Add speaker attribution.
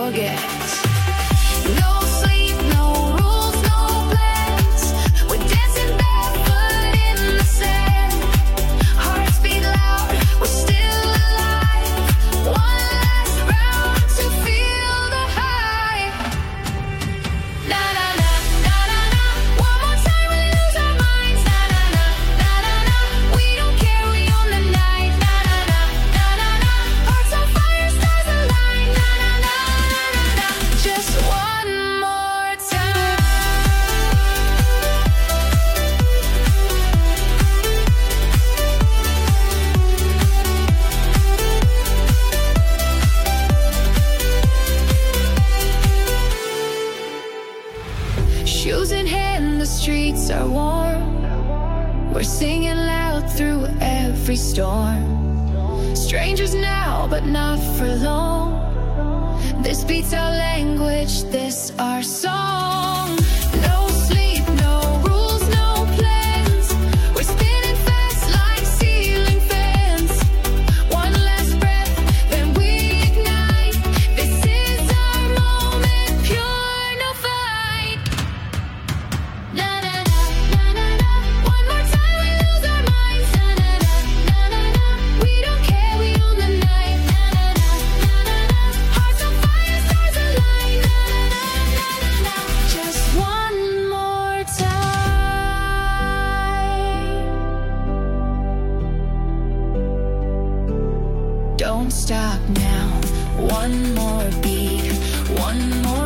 Speaker 1: forget. No sleep, no rules, no plans. We're dancing barefoot in the sand. Hearts beat loud, we're still alive. One last round to feel the high. Na na na, na na na. One more time we lose our minds. Na na na, na na na. We don't care, we own the night. Na na na, na na na. Hearts on fire, stars align. Na na na, na na na. Just one more time. Shoes in hand, the streets are warm. We're singing loud through every storm. Strangers now, but not for long. This beats our language, this our song. No sleep, no rules, no plans. We're spinning fast like ceiling fans. One last breath, then we ignite. This is our moment, pure, no fight. Na na na, na na na. One more time we lose our minds. Na na na, na na na. We don't care, we own the night. Na na na, na na na. Hearts on fire, stars align. Na na na, na na na. Just one more time. Don't stop now. One more beat, one more